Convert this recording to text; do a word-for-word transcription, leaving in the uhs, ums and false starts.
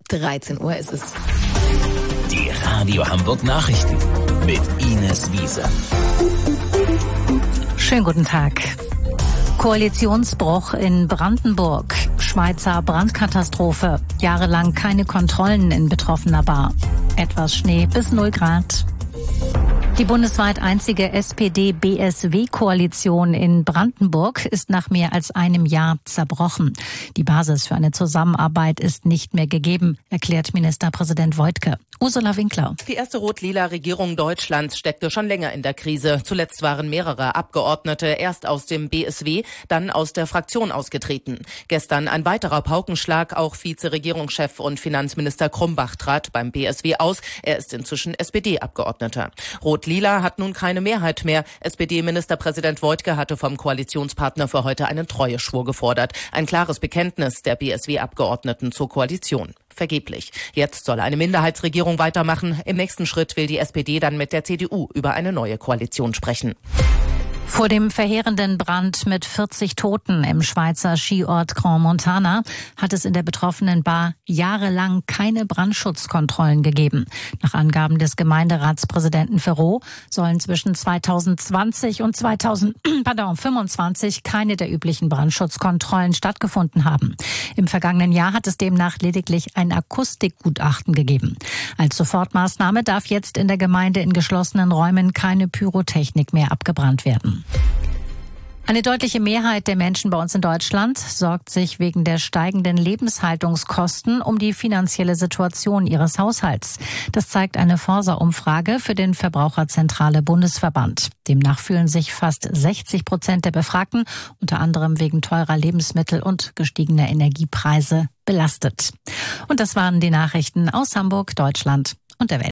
dreizehn Uhr ist es. Die Radio Hamburg Nachrichten mit Ines Wiese. Schönen guten Tag. Koalitionsbruch in Brandenburg. Schweizer Brandkatastrophe. Jahrelang keine Kontrollen in betroffener Bar. Etwas Schnee bis null Grad. Die bundesweit einzige S P D-B S W-Koalition in Brandenburg ist nach mehr als einem Jahr zerbrochen. Die Basis für eine Zusammenarbeit ist nicht mehr gegeben, erklärt Ministerpräsident Woidke. Ursula Winkler. Die erste rot-lila Regierung Deutschlands steckte schon länger in der Krise. Zuletzt waren mehrere Abgeordnete erst aus dem B S W, dann aus der Fraktion ausgetreten. Gestern ein weiterer Paukenschlag. Auch Vizeregierungschef und Finanzminister Krumbach trat beim B S W aus. Er ist inzwischen S P D-Abgeordneter. Rot-lila hat nun keine Mehrheit mehr. S P D-Ministerpräsident Woidke hatte vom Koalitionspartner für heute einen Treueschwur gefordert. Ein klares Bekenntnis der B S W-Abgeordneten zur Koalition. Vergeblich. Jetzt soll eine Minderheitsregierung weitermachen. Im nächsten Schritt will die S P D dann mit der C D U über eine neue Koalition sprechen. Vor dem verheerenden Brand mit vierzig Toten im Schweizer Skiort Grand Montana hat es in der betroffenen Bar jahrelang keine Brandschutzkontrollen gegeben. Nach Angaben des Gemeinderatspräsidenten Ferraud sollen zwischen zweitausendzwanzig und zweitausendfünfundzwanzig keine der üblichen Brandschutzkontrollen stattgefunden haben. Im vergangenen Jahr hat es demnach lediglich ein Akustikgutachten gegeben. Als Sofortmaßnahme darf jetzt in der Gemeinde in geschlossenen Räumen keine Pyrotechnik mehr abgebrannt werden. Eine deutliche Mehrheit der Menschen bei uns in Deutschland sorgt sich wegen der steigenden Lebenshaltungskosten um die finanzielle Situation ihres Haushalts. Das zeigt eine Forsa-Umfrage für den Verbraucherzentrale Bundesverband. Demnach fühlen sich fast sechzig Prozent der Befragten, unter anderem wegen teurer Lebensmittel und gestiegener Energiepreise, belastet. Und das waren die Nachrichten aus Hamburg, Deutschland und der Welt.